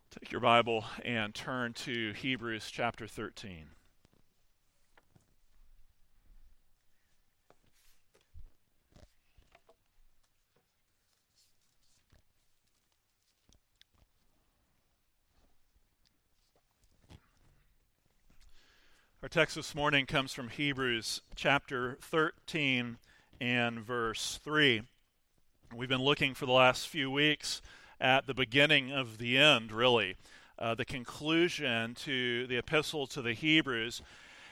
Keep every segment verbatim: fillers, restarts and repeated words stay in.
Take your Bible and turn to Hebrews chapter thirteen. Our text this morning comes from Hebrews chapter thirteen and verse three. We've been looking for the last few weeks at the beginning of the end, really, uh, the conclusion to the epistle to the Hebrews.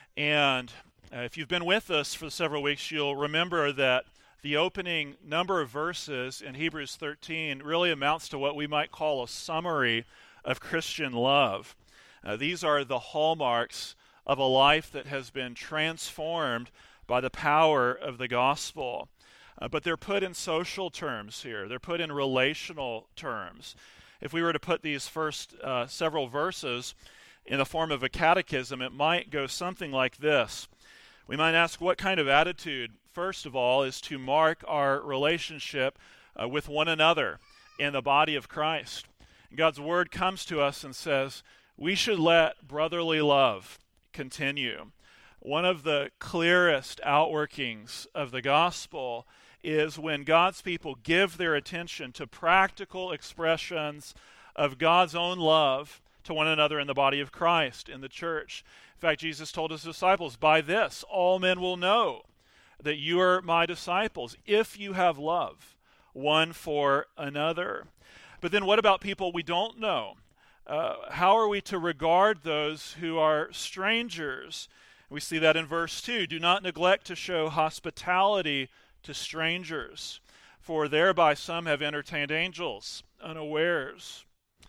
And uh, if you've been with us for several weeks, you'll remember that the opening number of verses in Hebrews thirteen really amounts to what we might call a summary of Christian love. Uh, these are the hallmarks of a life that has been transformed by the power of the gospel. Uh, but they're put in social terms here. They're put in relational terms. If we were to put these first uh, several verses in the form of a catechism, it might go something like this. We might ask, what kind of attitude, first of all, is to mark our relationship uh, with one another in the body of Christ? God's word comes to us and says, we should let brotherly love continue. One of the clearest outworkings of the gospel is when God's people give their attention to practical expressions of God's own love to one another in the body of Christ, in the church. In fact, Jesus told his disciples, by this all men will know that you are my disciples, if you have love one for another. But then what about people we don't know? Uh, how are we to regard those who are strangers? We see that in verse two. Do not neglect to show hospitality to strangers, for thereby some have entertained angels unawares.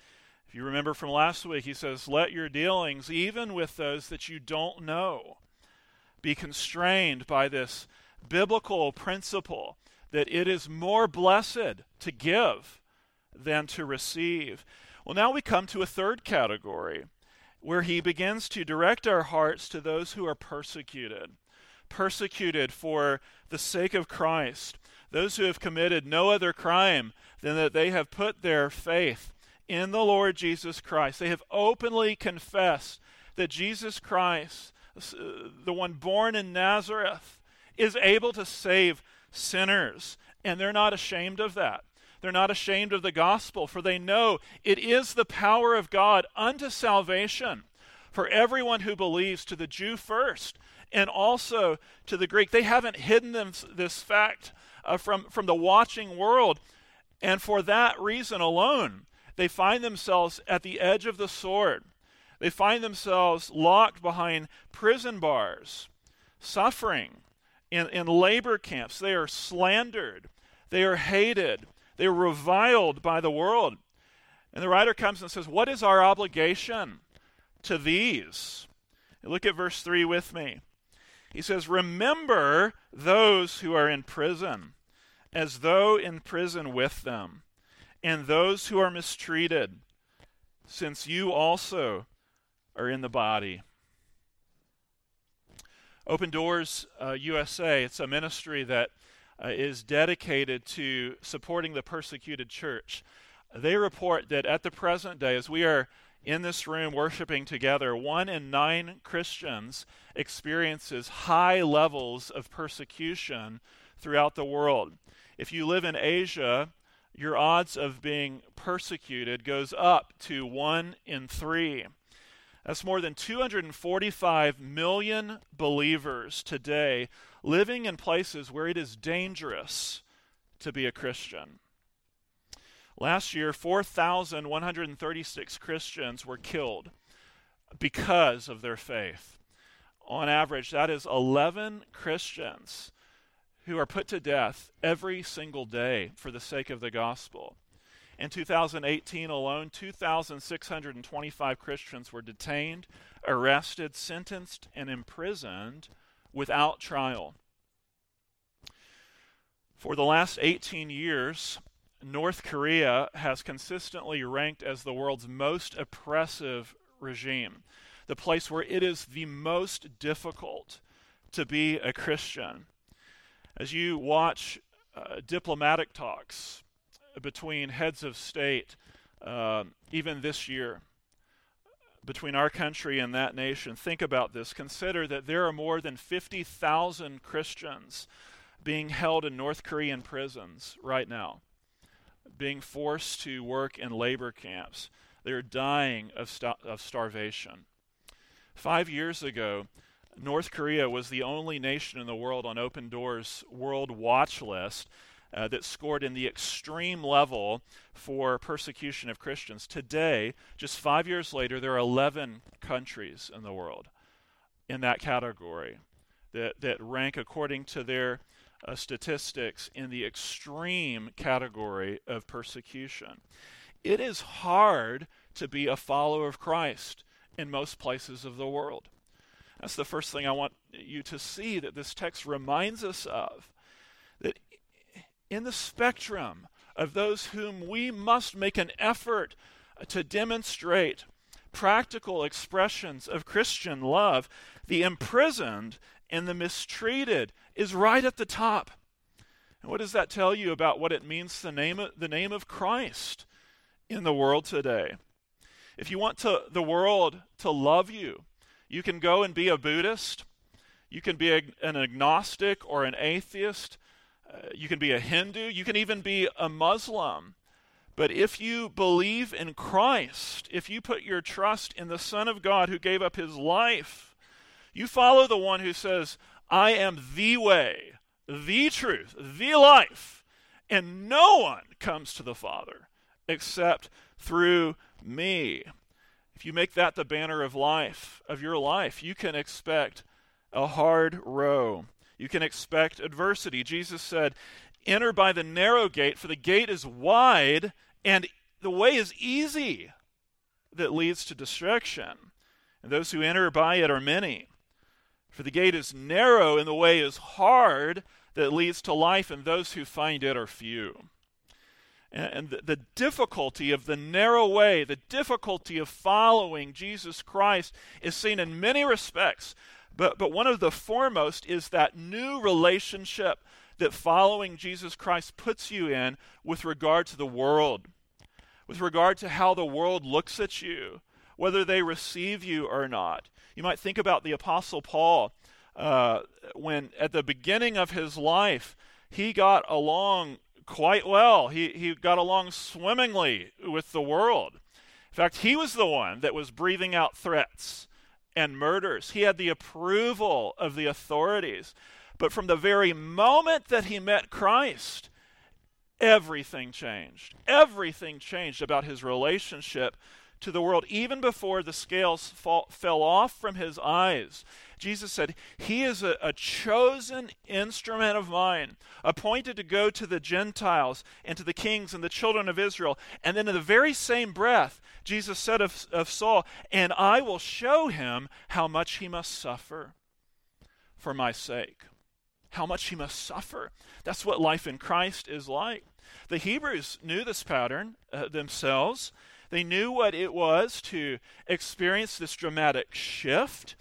If you remember from last week, he says, let your dealings, even with those that you don't know, be constrained by this biblical principle that it is more blessed to give than to receive. Well, now we come to a third category where he begins to direct our hearts to those who are persecuted. Persecuted for the sake of Christ. Those who have committed no other crime than that they have put their faith in the Lord Jesus Christ. They have openly confessed that Jesus Christ, the one born in Nazareth, is able to save sinners. And they're not ashamed of that. They're not ashamed of the gospel, for they know it is the power of God unto salvation for everyone who believes, to the Jew first, and also to the Greek. They haven't hidden them, this fact uh, from, from the watching world. And for that reason alone, they find themselves at the edge of the sword. They find themselves locked behind prison bars, suffering in, in labor camps. They are slandered. They are hated. They are reviled by the world. And the writer comes and says, what is our obligation to these? Look at verse three with me. He says, remember those who are in prison, as though in prison with them, and those who are mistreated, since you also are in the body. Open Doors uh, U S A, it's a ministry that uh, is dedicated to supporting the persecuted church. They report that at the present day, as we are in this room worshiping together, one in nine Christians experiences high levels of persecution throughout the world. If you live in Asia, your odds of being persecuted goes up to one in three. That's more than two hundred forty-five million believers today living in places where it is dangerous to be a Christian. Last year, four thousand one hundred thirty-six Christians were killed because of their faith. On average, that is eleven Christians who are put to death every single day for the sake of the gospel. In two thousand eighteen alone, two thousand six hundred twenty-five Christians were detained, arrested, sentenced, and imprisoned without trial. For the last eighteen years, North Korea has consistently ranked as the world's most oppressive regime, the place where it is the most difficult to be a Christian. As you watch uh, diplomatic talks between heads of state uh, even this year, between our country and that nation. Think about this. Consider that there are more than fifty thousand Christians being held in North Korean prisons right now, being forced to work in labor camps. They're dying of, st- of starvation. Five years ago, North Korea was the only nation in the world on Open Doors' World Watch List uh, that scored in the extreme level for persecution of Christians. Today, just five years later, there are eleven countries in the world in that category that, that rank according to their uh, statistics in the extreme category of persecution. It is hard to be a follower of Christ in most places of the world. That's the first thing I want you to see that this text reminds us of. That in the spectrum of those whom we must make an effort to demonstrate practical expressions of Christian love, the imprisoned and the mistreated is right at the top. And what does that tell you about what it means to name it, the name of Christ in the world today? If you want to, the world to love you, you can go and be a Buddhist. You can be a, an agnostic or an atheist. Uh, you can be a Hindu. You can even be a Muslim. But if you believe in Christ, if you put your trust in the Son of God who gave up his life, you follow the one who says, I am the way, the truth, the life, and no one comes to the Father except through me. If you make that the banner of life, of your life, you can expect a hard row. You can expect adversity. Jesus said, enter by the narrow gate, for the gate is wide and the way is easy that leads to destruction. And those who enter by it are many. For the gate is narrow and the way is hard that leads to life, and those who find it are few. And the, the difficulty of the narrow way, the difficulty of following Jesus Christ is seen in many respects. But, but one of the foremost is that new relationship that following Jesus Christ puts you in with regard to the world, with regard to how the world looks at you, whether they receive you or not. You might think about the Apostle Paul, uh, when at the beginning of his life, he got along quite well. He, he got along swimmingly with the world. In fact, he was the one that was breathing out threats and murders. He had the approval of the authorities. But from the very moment that he met Christ, everything changed. Everything changed about his relationship to the world. Even before the scales fall, fell off from his eyes, Jesus said, he is a, a chosen instrument of mine, appointed to go to the Gentiles and to the kings and the children of Israel. And then in the very same breath, Jesus said of, of Saul, and I will show him how much he must suffer for my sake. How much he must suffer. That's what life in Christ is like. The Hebrews knew this pattern uh, themselves. They knew what it was to experience this dramatic shift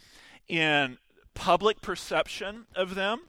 in public perception of them.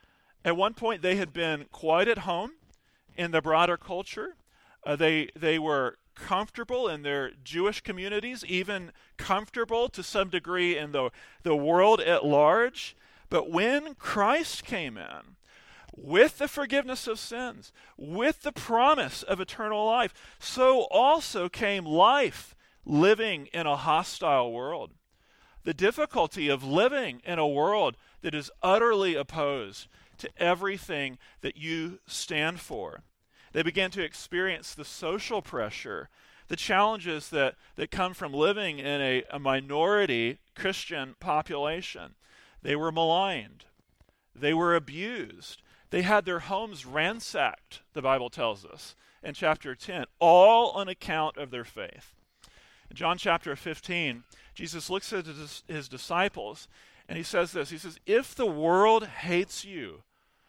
At one point, they had been quite at home in the broader culture. Uh, they they were comfortable in their Jewish communities, even comfortable to some degree in the, the world at large. But when Christ came in, with the forgiveness of sins, with the promise of eternal life, so also came life living in a hostile world. The difficulty of living in a world that is utterly opposed to everything that you stand for. They began to experience the social pressure, the challenges that, that come from living in a, a minority Christian population. They were maligned. They were abused. They had their homes ransacked, the Bible tells us in chapter ten, all on account of their faith. In John chapter fifteen, Jesus looks at his, his disciples and he says this. He says, if the world hates you,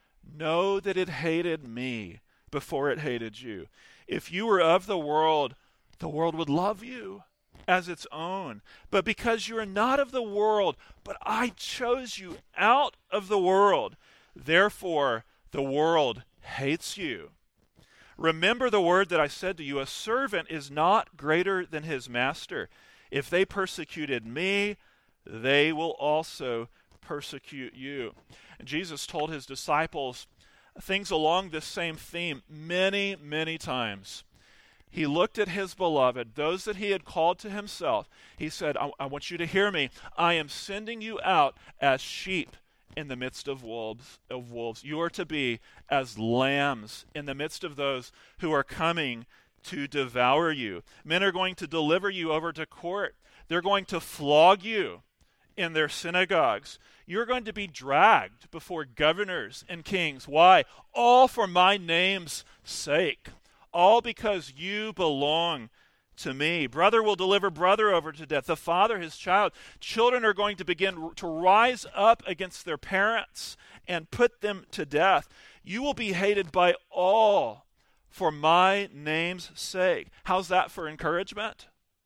know that it hated me before it hated you. If you were of the world, the world would love you as its own. But because you are not of the world, but I chose you out of the world, therefore the world hates you. Remember the word that I said to you, a servant is not greater than his master. If they persecuted me, they will also persecute you. And Jesus told his disciples things along this same theme many, many times. He looked at his beloved, those that he had called to himself. He said, I, I want you to hear me. I am sending you out as sheep in the midst of wolves, of wolves. You are to be as lambs in the midst of those who are coming to devour you. Men are going to deliver you over to court. They're going to flog you in their synagogues. You're going to be dragged before governors and kings. Why? All for my name's sake. All because you belong to me. Brother will deliver brother over to death. The father his child. Children are going to begin to rise up against their parents and put them to death. You will be hated by all for my name's sake. How's that for encouragement?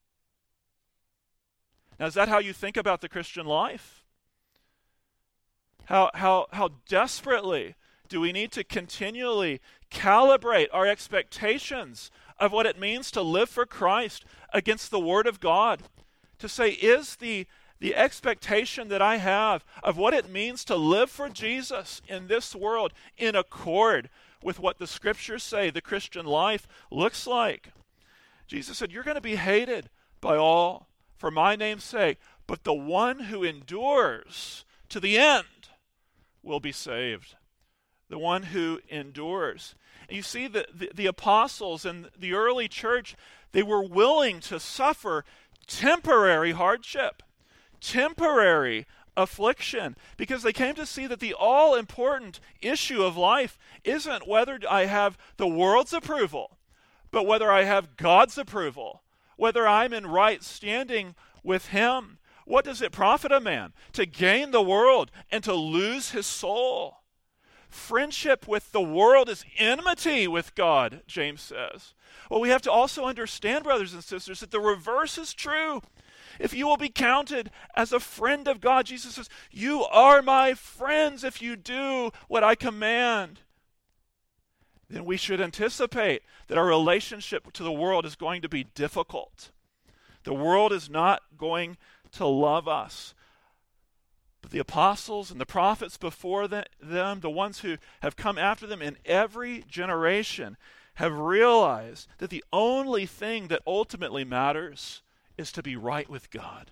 Now, is that how you think about the Christian life? How, how, how desperately do we need to continually calibrate our expectations of what it means to live for Christ against the Word of God? To say, is the, the expectation that I have of what it means to live for Jesus in this world in accord with what the Scriptures say the Christian life looks like? Jesus said, you're going to be hated by all for my name's sake, but the one who endures to the end will be saved. The one who endures. And you see that the, the apostles and the early church, they were willing to suffer temporary hardship, temporary affliction, because they came to see that the all-important issue of life isn't whether I have the world's approval, but whether I have God's approval, whether I'm in right standing with Him. What does it profit a man to gain the world and to lose his soul? Friendship with the world is enmity with God, James says. Well, we have to also understand, brothers and sisters, that the reverse is true. If you will be counted as a friend of God, Jesus says, you are my friends if you do what I command. Then we should anticipate that our relationship to the world is going to be difficult. The world is not going to love us. But the apostles and the prophets before them, the ones who have come after them in every generation, have realized that the only thing that ultimately matters is to be right with God.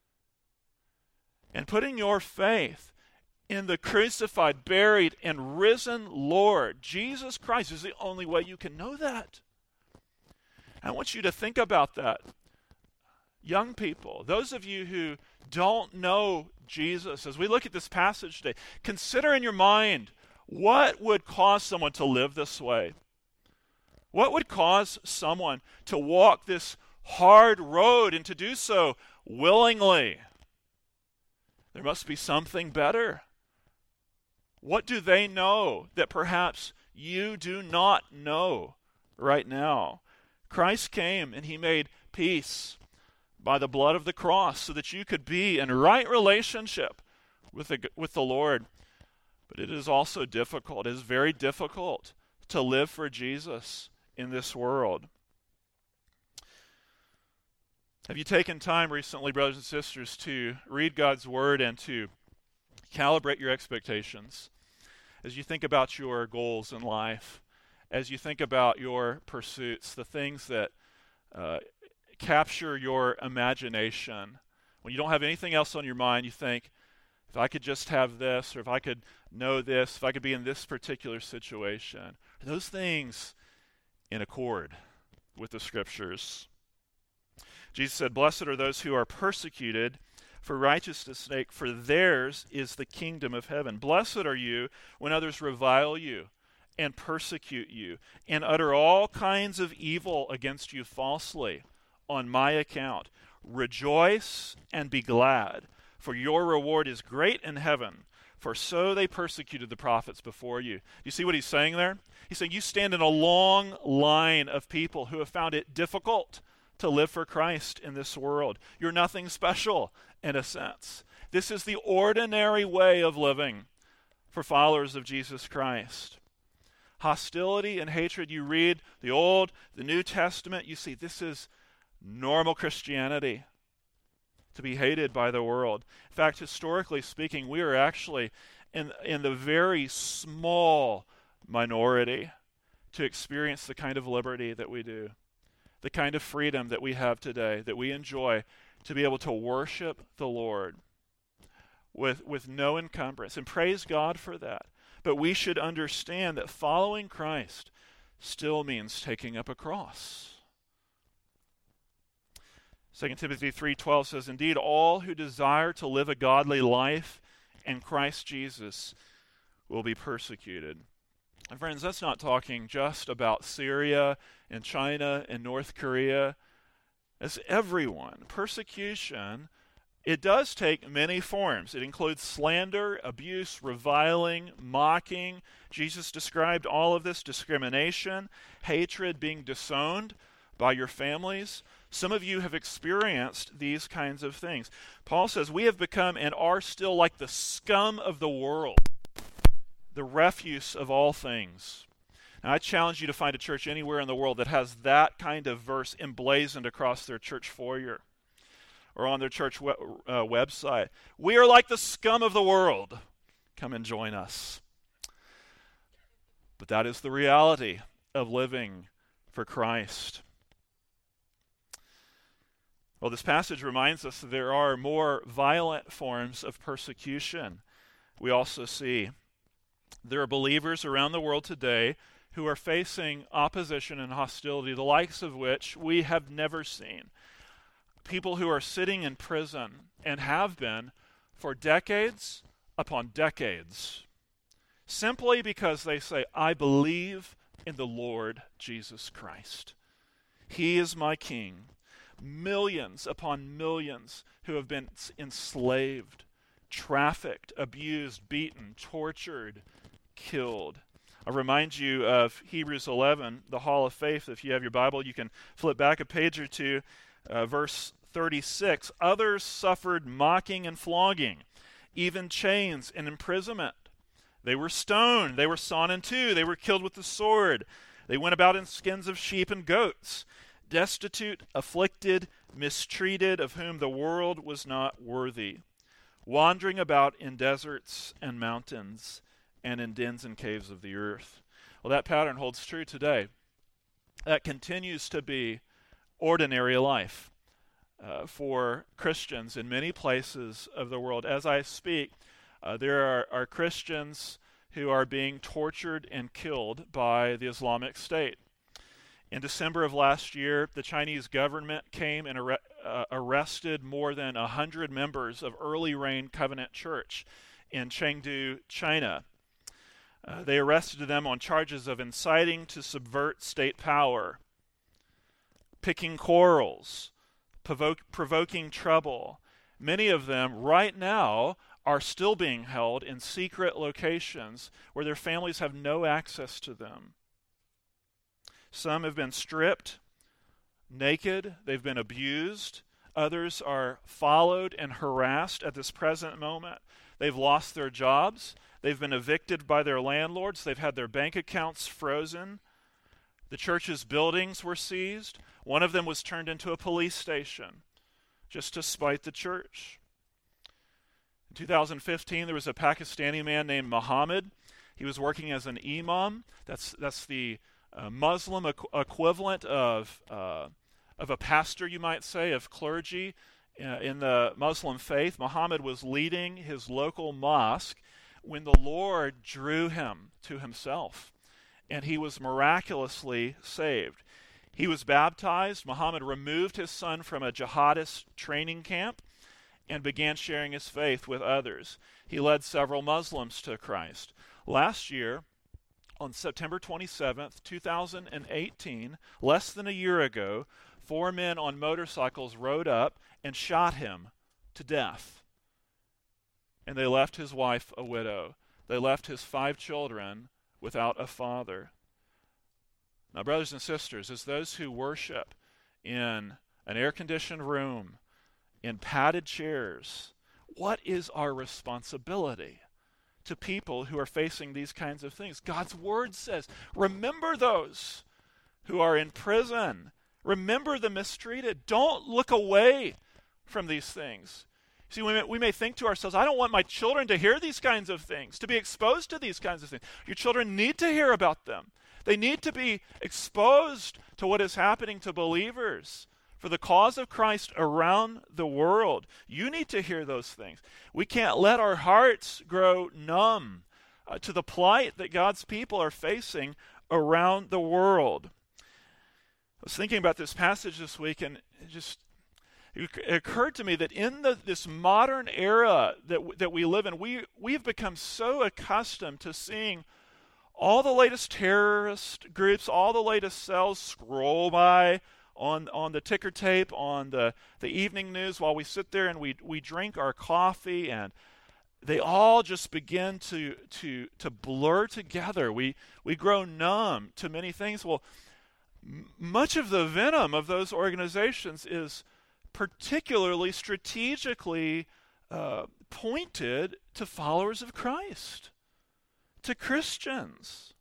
And putting your faith in the crucified, buried, and risen Lord, Jesus Christ, is the only way you can know that. I want you to think about that. Young people, those of you who don't know Jesus, as we look at this passage today, consider in your mind, what would cause someone to live this way? What would cause someone to walk this hard road and to do so willingly? There must be something better. What do they know that perhaps you do not know right now? Christ came and He made peace by the blood of the cross so that you could be in right relationship with the, with the Lord. But it is also difficult. It is very difficult to live for Jesus in this world. Have you taken time recently, brothers and sisters, to read God's Word and to calibrate your expectations as you think about your goals in life, as you think about your pursuits, the things that uh, capture your imagination? When you don't have anything else on your mind, you think, if I could just have this, or if I could know this, if I could be in this particular situation. Are those things in accord with the Scriptures? Jesus said, blessed are those who are persecuted for righteousness' sake, for theirs is the kingdom of heaven. Blessed are you when others revile you and persecute you and utter all kinds of evil against you falsely on my account. Rejoice and be glad, for your reward is great in heaven, for so they persecuted the prophets before you. You see what he's saying there? He's saying you stand in a long line of people who have found it difficult to live for Christ in this world. You're nothing special in a sense. This is the ordinary way of living for followers of Jesus Christ. hostility and hatred. You read the Old, the New Testament, you see this is normal Christianity, to be hated by the world. In fact, historically speaking, we are actually in, in the very small minority to experience the kind of liberty that we do, the kind of freedom that we have today, that we enjoy, to be able to worship the Lord with, with no encumbrance. And praise God for that. But we should understand that following Christ still means taking up a cross. Second Timothy three twelve says, "Indeed, all who desire to live a godly life in Christ Jesus will be persecuted." And friends, that's not talking just about Syria and China and North Korea. It's everyone. Persecution, it does take many forms. It includes slander, abuse, reviling, mocking. Jesus described all of this: discrimination, hatred, being disowned by your families. Some of you have experienced these kinds of things. Paul says we have become and are still like the scum of the world, the refuse of all things. Now, I challenge you to find a church anywhere in the world that has that kind of verse emblazoned across their church foyer or on their church we- uh, website. We are like the scum of the world. Come and join us. But that is the reality of living for Christ. Well, this passage reminds us that there are more violent forms of persecution. We also see there are believers around the world today who are facing opposition and hostility, the likes of which we have never seen. People who are sitting in prison and have been for decades upon decades, simply because they say, "I believe in the Lord Jesus Christ. He is my King." Millions upon millions who have been enslaved, trafficked, abused, beaten, tortured, killed. I remind you of Hebrews eleven, the Hall of Faith. If you have your Bible, you can flip back a page or two. Uh, verse thirty-six, "Others suffered mocking and flogging, even chains and imprisonment. They were stoned, they were sawn in two, they were killed with the sword. They went about in skins of sheep and goats, destitute, afflicted, mistreated, of whom the world was not worthy, wandering about in deserts and mountains and in dens and caves of the earth." Well, that pattern holds true today. That continues to be ordinary life uh, for Christians in many places of the world. As I speak, uh, there are, are Christians who are being tortured and killed by the Islamic State. In December of last year, the Chinese government came and ar- uh, arrested more than one hundred members of Early Rain Covenant Church in Chengdu, China. Uh, they arrested them on charges of inciting to subvert state power, picking quarrels, provoke, provoking trouble. Many of them right now are still being held in secret locations where their families have no access to them. Some have been stripped naked. They've been abused. Others are followed and harassed at this present moment. They've lost their jobs. They've been evicted by their landlords. They've had their bank accounts frozen. The church's buildings were seized. One of them was turned into a police station just to spite the church. In two thousand fifteen, there was a Pakistani man named Muhammad. He was working as an imam. That's that's the uh, Muslim equ- equivalent of uh, of a pastor, you might say, of clergy uh, in the Muslim faith. Muhammad was leading his local mosque when the Lord drew him to himself, and he was miraculously saved. He was baptized. Muhammad removed his son from a jihadist training camp and began sharing his faith with others. He led several Muslims to Christ. Last year, on September twenty-seventh, two thousand eighteen, less than a year ago, four men on motorcycles rode up and shot him to death. And they left his wife a widow. They left his five children without a father. Now, brothers and sisters, as those who worship in an air-conditioned room, in padded chairs, what is our responsibility to people who are facing these kinds of things. God's word says, remember those who are in prison. Remember the mistreated. Don't look away from these things. See, we may, we may think to ourselves, I don't want my children to hear these kinds of things, to be exposed to these kinds of things. Your children need to hear about them. They need to be exposed to what is happening to believers for the cause of Christ around the world. You need to hear those things. We can't let our hearts grow numb uh, to the plight that God's people are facing around the world. I was thinking about this passage this week, and it just it occurred to me that in the, this modern era that that we live in, we we've become so accustomed to seeing all the latest terrorist groups, all the latest cells scroll by on on the ticker tape, on the, the evening news while we sit there and we we drink our coffee, and they all just begin to to to blur together. We we grow numb to many things. Well, m- much of the venom of those organizations is particularly strategically uh, pointed to followers of Christ, to Christians.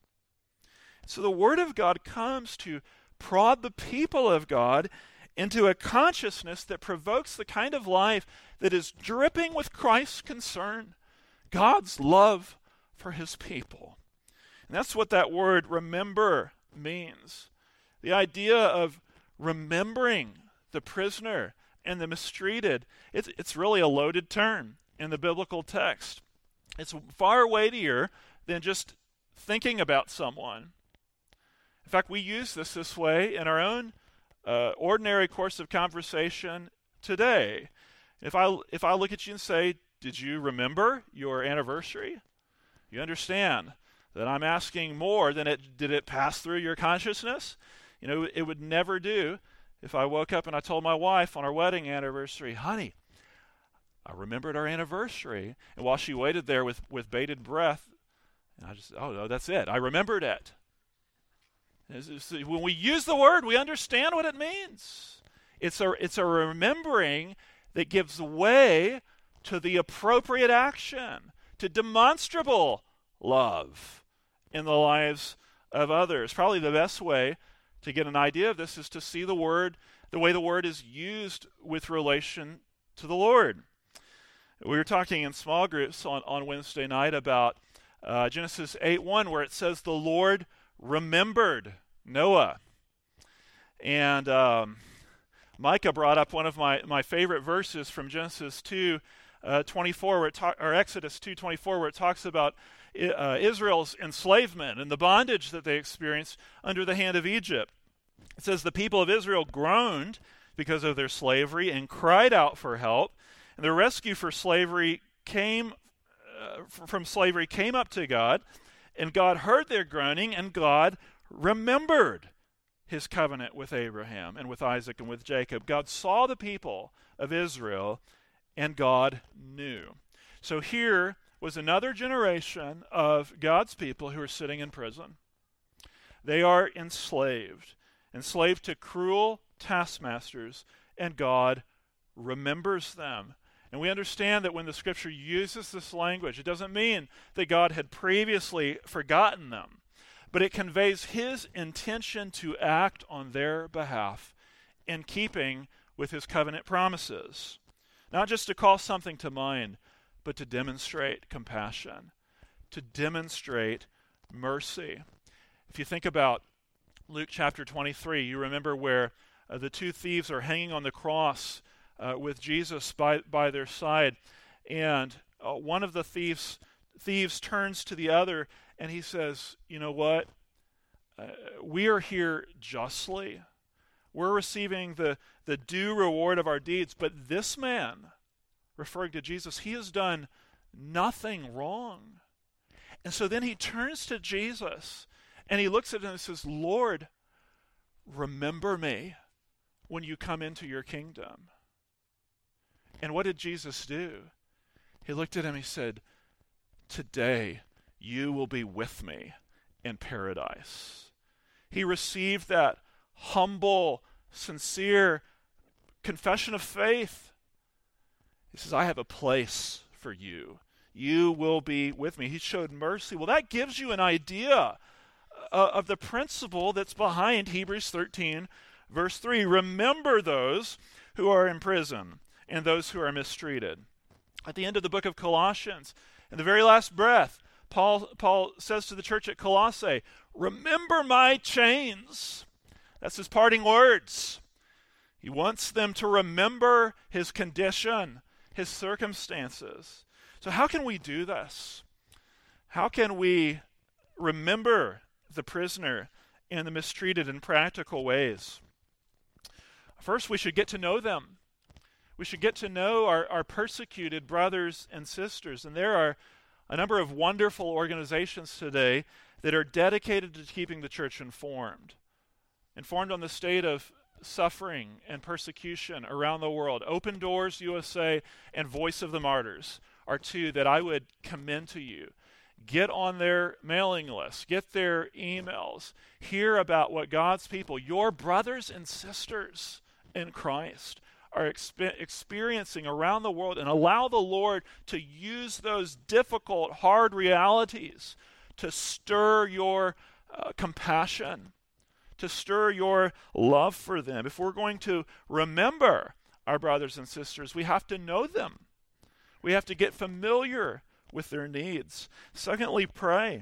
So the Word of God comes to prod the people of God into a consciousness that provokes the kind of life that is dripping with Christ's concern, God's love for his people. And that's what that word remember means. The idea of remembering the prisoner and the mistreated, it's, it's really a loaded term in the biblical text. It's far weightier than just thinking about someone. In fact, we use this this way in our own uh, ordinary course of conversation today. If I if I look at you and say, did you remember your anniversary? You understand that I'm asking more than it did it pass through your consciousness? You know, it would never do if I woke up and I told my wife on our wedding anniversary, honey, I remembered our anniversary. And while she waited there with, with bated breath, and I just, oh, no, that's it. I remembered it. When we use the word, we understand what it means. It's a, it's a remembering that gives way to the appropriate action, to demonstrable love in the lives of others. Probably the best way to get an idea of this is to see the word, the way the word is used with relation to the Lord. We were talking in small groups on, on Wednesday night about uh, Genesis eight one, where it says the Lord remembered Noah. And um, Micah brought up one of my, my favorite verses from Genesis two twenty-four, where it ta- or Exodus two twenty-four, where it talks about uh, Israel's enslavement and the bondage that they experienced under the hand of Egypt. It says the people of Israel groaned because of their slavery and cried out for help, and the rescue for slavery came uh, from slavery came up to God, and God heard their groaning, and God remembered his covenant with Abraham and with Isaac and with Jacob. God saw the people of Israel, and God knew. So here was another generation of God's people who are sitting in prison. They are enslaved, enslaved to cruel taskmasters, and God remembers them. And we understand that when the Scripture uses this language, it doesn't mean that God had previously forgotten them, but it conveys his intention to act on their behalf in keeping with his covenant promises. Not just to call something to mind, but to demonstrate compassion, to demonstrate mercy. If you think about Luke chapter twenty-three, you remember where uh, the two thieves are hanging on the cross uh, with Jesus by, by their side, and uh, one of the thieves thieves turns to the other and he says, you know what? Uh, we are here justly. We're receiving the, the due reward of our deeds, but this man, referring to Jesus, he has done nothing wrong. And so then he turns to Jesus and he looks at him and says, Lord, remember me when you come into your kingdom. And what did Jesus do? He looked at him and he said, today you will be with me in paradise. He received that humble, sincere confession of faith. He says, I have a place for you you will be with me. He showed mercy. Well, that gives you an idea uh, of the principle that's behind Hebrews thirteen, verse three. Remember those who are in prison and those who are mistreated. At the end of the book of Colossians, in the very last breath, Paul, Paul says to the church at Colossae, remember my chains. That's his parting words. He wants them to remember his condition, his circumstances. So how can we do this? How can we remember the prisoner and the mistreated in practical ways? First, we should get to know them. We should get to know our, our persecuted brothers and sisters. And there are a number of wonderful organizations today that are dedicated to keeping the church informed. Informed on the state of suffering and persecution around the world. Open Doors U S A and Voice of the Martyrs are two that I would commend to you. Get on their mailing list. Get their emails. Hear about what God's people, your brothers and sisters in Christ, are expe- experiencing around the world, and allow the Lord to use those difficult, hard realities to stir your uh, compassion, to stir your love for them. If we're going to remember our brothers and sisters, we have to know them. We have to get familiar with their needs. Secondly, pray.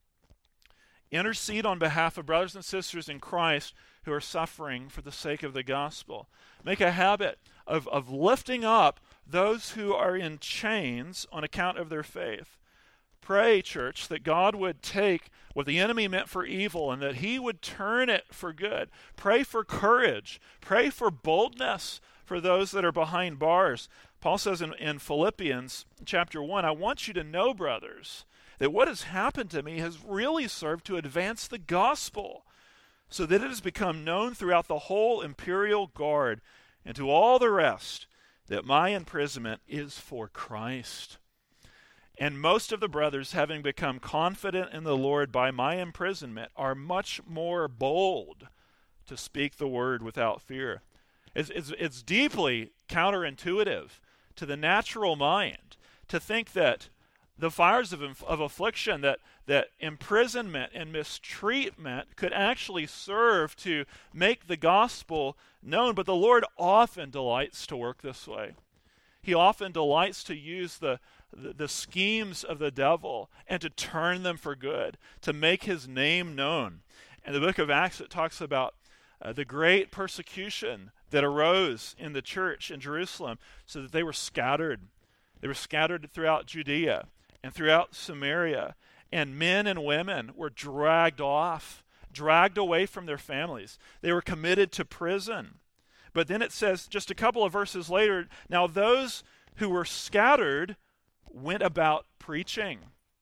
Intercede on behalf of brothers and sisters in Christ who are suffering for the sake of the gospel. Make a habit of, of lifting up those who are in chains on account of their faith. Pray, church, that God would take what the enemy meant for evil and that he would turn it for good. Pray for courage. Pray for boldness for those that are behind bars. Paul says in, in Philippians chapter one, I want you to know, brothers, that what has happened to me has really served to advance the gospel, so that it has become known throughout the whole imperial guard and to all the rest that my imprisonment is for Christ. And most of the brothers, having become confident in the Lord by my imprisonment, are much more bold to speak the word without fear. It's, it's, it's deeply counterintuitive to the natural mind to think that the fires of, of affliction, that, that imprisonment and mistreatment could actually serve to make the gospel known. But the Lord often delights to work this way. He often delights to use the, the, the schemes of the devil and to turn them for good, to make his name known. In the book of Acts, it talks about uh, the great persecution that arose in the church in Jerusalem, so that they were scattered. They were scattered throughout Judea and throughout Samaria, and men and women were dragged off, dragged away from their families. They were committed to prison. But then it says, just a couple of verses later, now those who were scattered went about preaching.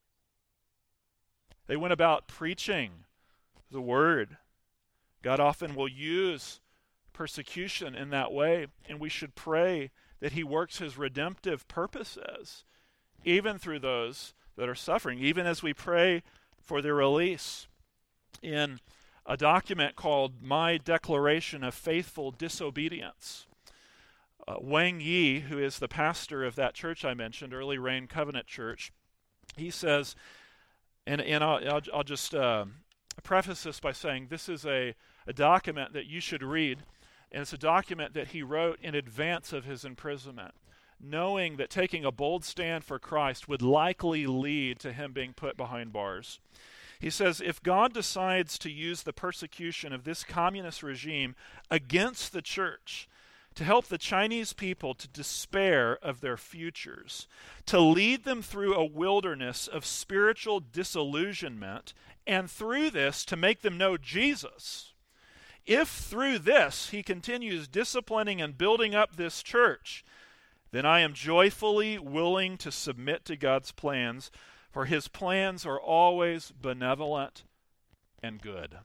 They went about preaching the word. God often will use persecution in that way, and we should pray that he works his redemptive purposes even through those that are suffering, even as we pray for their release. In a document called My Declaration of Faithful Disobedience, uh, Wang Yi, who is the pastor of that church I mentioned, Early Rain Covenant Church, he says, and, and I'll, I'll, I'll just uh, preface this by saying this is a, a document that you should read, and it's a document that he wrote in advance of his imprisonment, knowing that taking a bold stand for Christ would likely lead to him being put behind bars. He says, if God decides to use the persecution of this communist regime against the church to help the Chinese people to despair of their futures, to lead them through a wilderness of spiritual disillusionment, and through this to make them know Jesus, if through this he continues disciplining and building up this church, then I am joyfully willing to submit to God's plans, for his plans are always benevolent and good.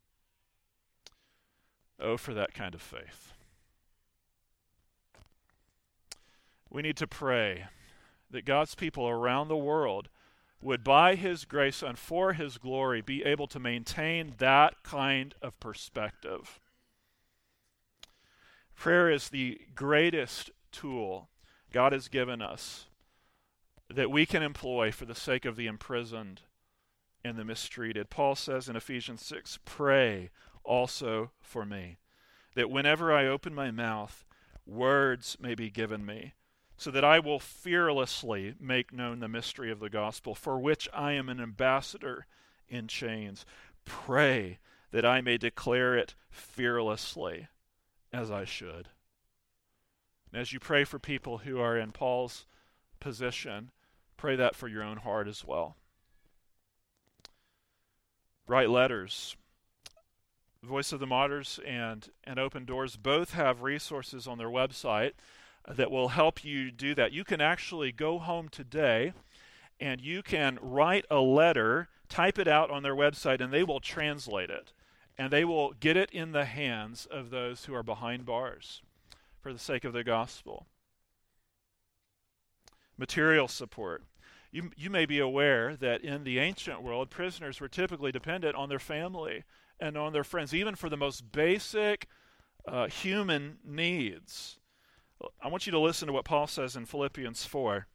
Oh, for that kind of faith. We need to pray that God's people around the world would, by his grace and for his glory, be able to maintain that kind of perspective. Prayer is the greatest tool God has given us that we can employ for the sake of the imprisoned and the mistreated. Paul says in Ephesians six, pray also for me, that whenever I open my mouth, words may be given me, so that I will fearlessly make known the mystery of the gospel, for which I am an ambassador in chains. Pray that I may declare it fearlessly, as I should. And as you pray for people who are in Paul's position, pray that for your own heart as well. Write letters. Voice of the Martyrs and, and Open Doors both have resources on their website that will help you do that. You can actually go home today and you can write a letter, type it out on their website, and they will translate it. And they will get it in the hands of those who are behind bars for the sake of the gospel. Material support. You, you may be aware that in the ancient world, prisoners were typically dependent on their family and on their friends, even for the most basic uh, human needs. I want you to listen to what Paul says in Philippians four.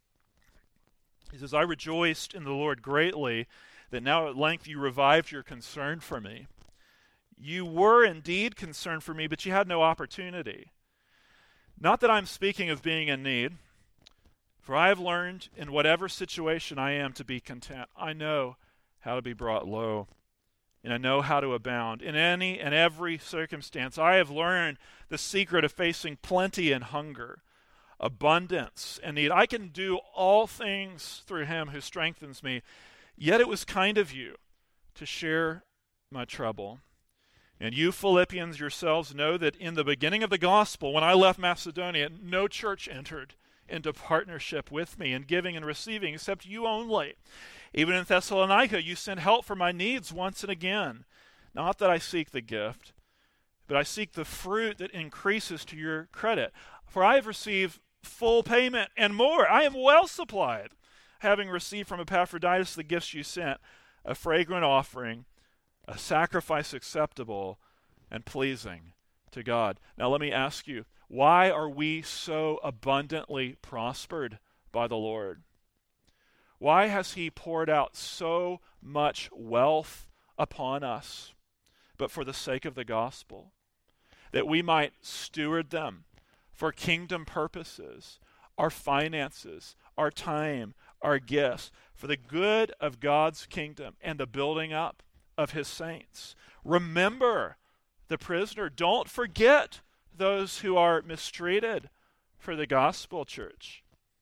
He says, I rejoiced in the Lord greatly that now at length you revived your concern for me. You were indeed concerned for me, but you had no opportunity. Not that I'm speaking of being in need, for I have learned in whatever situation I am to be content. I know how to be brought low, and I know how to abound. In any and every circumstance, I have learned the secret of facing plenty and hunger, abundance and need. I can do all things through him who strengthens me. Yet it was kind of you to share my trouble. And you Philippians yourselves know that in the beginning of the gospel, when I left Macedonia, no church entered into partnership with me in giving and receiving except you only. Even in Thessalonica, you sent help for my needs once and again. Not that I seek the gift, but I seek the fruit that increases to your credit. For I have received full payment and more. I am well supplied, having received from Epaphroditus the gifts you sent, a fragrant offering, a sacrifice acceptable and pleasing to God. Now let me ask you, why are we so abundantly prospered by the Lord? Why has he poured out so much wealth upon us? But for the sake of the gospel, that we might steward them for kingdom purposes, our finances, our time, our gifts, for the good of God's kingdom and the building up of his saints. Remember the prisoner. Don't forget those who are mistreated for the gospel, church.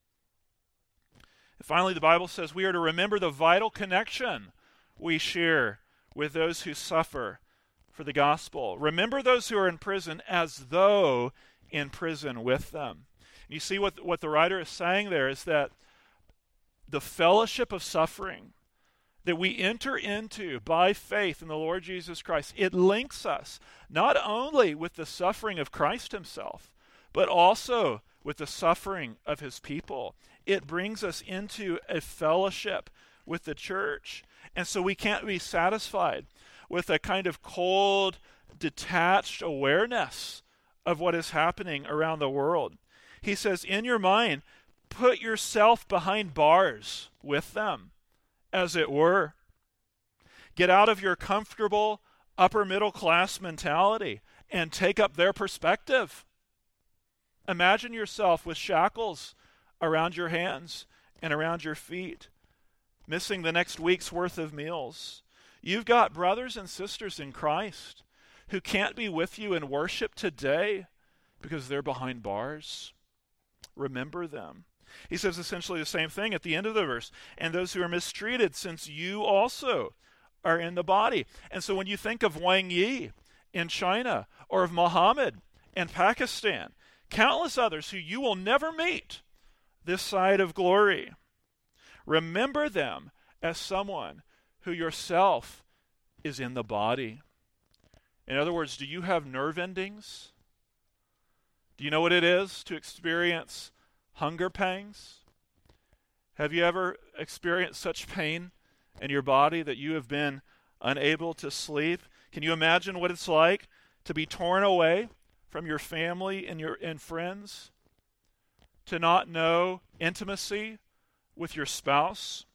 And finally, the Bible says we are to remember the vital connection we share with those who suffer for the gospel. Remember those who are in prison as though in prison with them. And you see what, what the writer is saying there is that the fellowship of suffering that we enter into by faith in the Lord Jesus Christ, it links us not only with the suffering of Christ himself, but also with the suffering of his people. It brings us into a fellowship with the church. And so we can't be satisfied with a kind of cold, detached awareness of what is happening around the world. He says, in your mind, put yourself behind bars with them, as it were. Get out of your comfortable upper middle class mentality and take up their perspective. Imagine yourself with shackles around your hands and around your feet, missing the next week's worth of meals. You've got brothers and sisters in Christ who can't be with you in worship today because they're behind bars. Remember them. He says essentially the same thing at the end of the verse. And those who are mistreated, since you also are in the body. And so when you think of Wang Yi in China, or of Muhammad in Pakistan, countless others who you will never meet this side of glory, remember them as someone who yourself is in the body. In other words, do you have nerve endings? Do you know what it is to experience hunger pangs? Have you ever experienced such pain in your body that you have been unable to sleep? Can you imagine what it's like to be torn away from your family and your and friends? To not know intimacy with your spouse?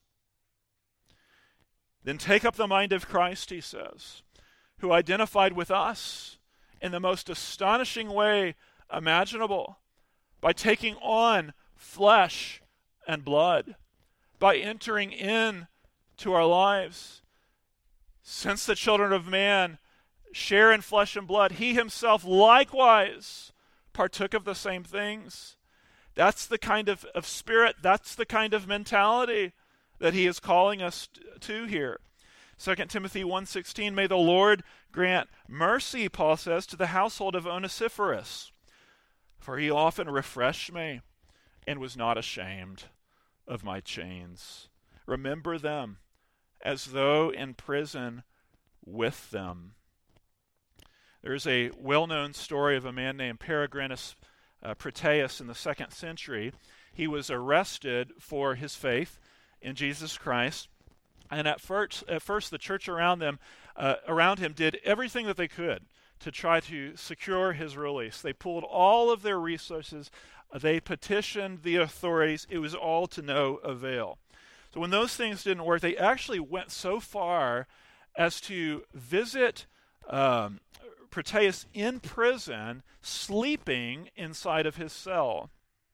Then take up the mind of Christ, he says, who identified with us in the most astonishing way imaginable by taking on flesh and blood, by entering in to our lives. Since the children of man share in flesh and blood, he himself likewise partook of the same things. That's the kind of, of spirit, that's the kind of mentality that he is calling us to here. Second Timothy one sixteen, may the Lord grant mercy, Paul says, to the household of Onesiphorus, for he often refreshed me and was not ashamed of my chains. Remember them as though in prison with them. There's a well-known story of a man named Peregrinus uh, Proteus in the second century. He was arrested for his faith in Jesus Christ, and at first, at first the church around them, uh, around him, did everything that they could to try to secure his release. They pulled all of their resources. They petitioned the authorities. It was all to no avail. So when those things didn't work, they actually went so far as to visit um, Proteus in prison, sleeping inside of his cell.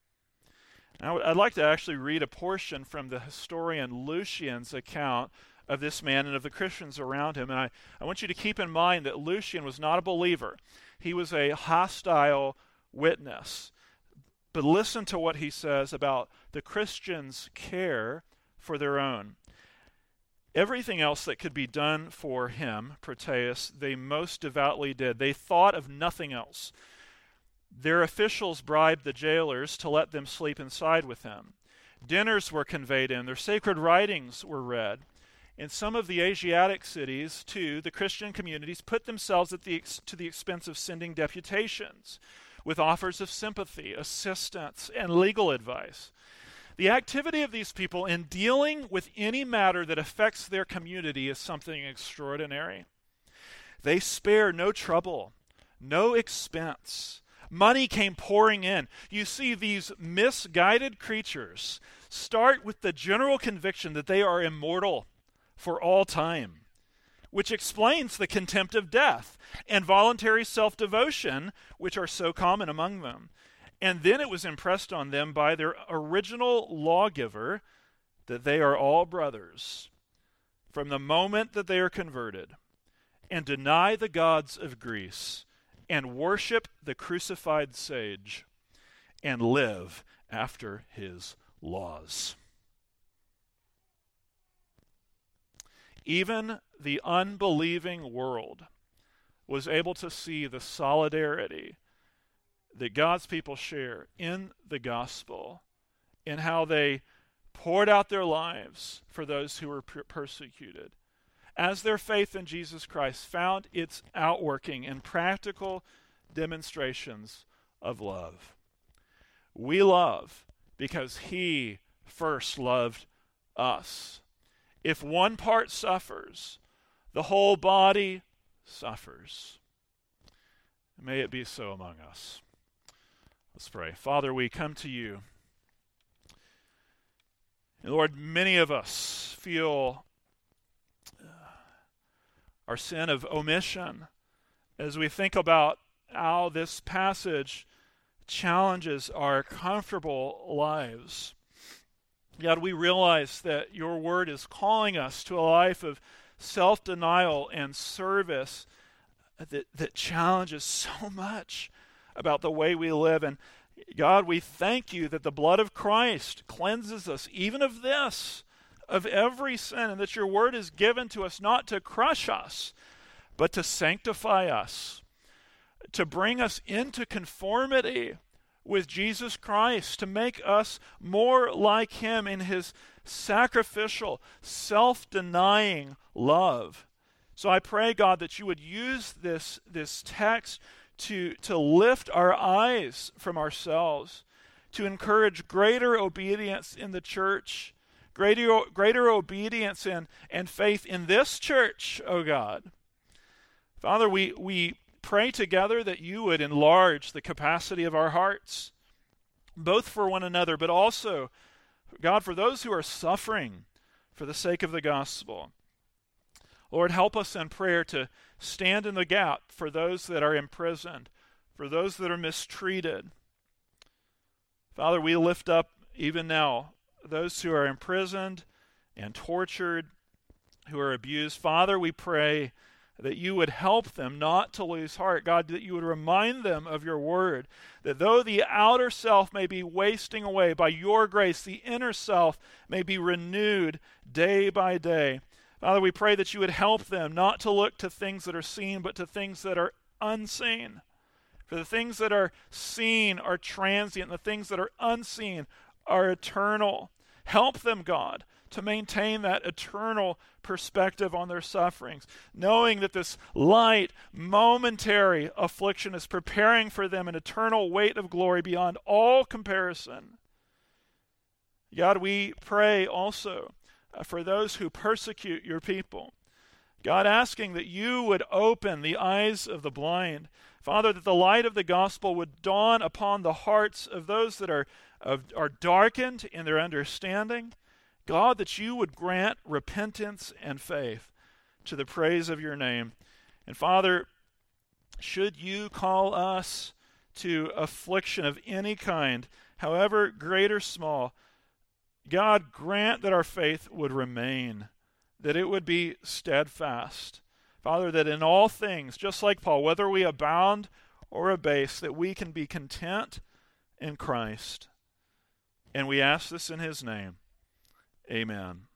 Now, I'd like to actually read a portion from the historian Lucian's account of this man and of the Christians around him. And I, I want you to keep in mind that Lucian was not a believer. He was a hostile witness. But listen to what he says about the Christians' care for their own. Everything else that could be done for him, Proteus, they most devoutly did. They thought of nothing else. Their officials bribed the jailers to let them sleep inside with him. Dinners were conveyed in. Their sacred writings were read. In some of the Asiatic cities, too, the Christian communities put themselves at the ex- to the expense of sending deputations with offers of sympathy, assistance, and legal advice. The activity of these people in dealing with any matter that affects their community is something extraordinary. They spare no trouble, no expense. Money came pouring in. You see, these misguided creatures start with the general conviction that they are immortal for all time, which explains the contempt of death and voluntary self-devotion, which are so common among them. And then it was impressed on them by their original lawgiver that they are all brothers from the moment that they are converted and deny the gods of Greece and worship the crucified sage and live after his laws. Even the unbelieving world was able to see the solidarity that God's people share in the gospel, in how they poured out their lives for those who were per- persecuted, as their faith in Jesus Christ found its outworking in practical demonstrations of love. We love because he first loved us. If one part suffers, the whole body suffers. May it be so among us. Let's pray. Father, we come to you. And Lord, many of us feel our sin of omission as we think about how this passage challenges our comfortable lives. God, we realize that your word is calling us to a life of self-denial and service that, that challenges so much about the way we live. And God, we thank you that the blood of Christ cleanses us even of this, of every sin, and that your word is given to us not to crush us, but to sanctify us, to bring us into conformity with Jesus Christ, to make us more like him in his sacrificial, self-denying love. So I pray, God, that you would use this, this text to, to lift our eyes from ourselves, to encourage greater obedience in the church, greater, greater obedience in, and faith in this church, oh God. Father, we, we pray together that you would enlarge the capacity of our hearts, both for one another, but also God, for those who are suffering for the sake of the gospel. Lord, help us in prayer to stand in the gap for those that are imprisoned, for those that are mistreated. Father, we lift up even now those who are imprisoned and tortured, who are abused. Father, we pray that you would help them not to lose heart. God, that you would remind them of your word, that though the outer self may be wasting away, by your grace, the inner self may be renewed day by day. Father, we pray that you would help them not to look to things that are seen, but to things that are unseen. For the things that are seen are transient, the things that are unseen are eternal. Help them, God, to maintain that eternal perspective on their sufferings, knowing that this light, momentary affliction is preparing for them an eternal weight of glory beyond all comparison. God, we pray also uh, for those who persecute your people. God, asking that you would open the eyes of the blind. Father, that the light of the gospel would dawn upon the hearts of those that are, of, are darkened in their understanding. God, that you would grant repentance and faith to the praise of your name. And Father, should you call us to affliction of any kind, however great or small, God, grant that our faith would remain, that it would be steadfast. Father, that in all things, just like Paul, whether we abound or abase, that we can be content in Christ. And we ask this in his name. Amen.